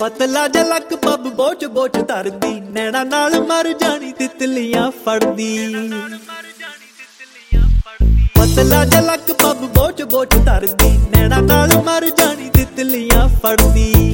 ਪਤਲਾ ਜਲਕ ਪੱਬ ਬੋਚ ਬੋਚ ਧਰਦੀ, ਨੈਣਾ ਨਾਲ ਮਰ ਜਾਣੀ ਤਿਤਲੀਆਂ ਫੜਦੀ। ਪਤਲਾ ਜਲਕ ਪੱਬ ਬੋਚ ਬੋਚ ਧਰਦੀ, ਨੈਣਾ ਨਾਲ ਮਰ ਜਾਣੀ ਤਿਤਲੀਆਂ ਫੜਦੀ।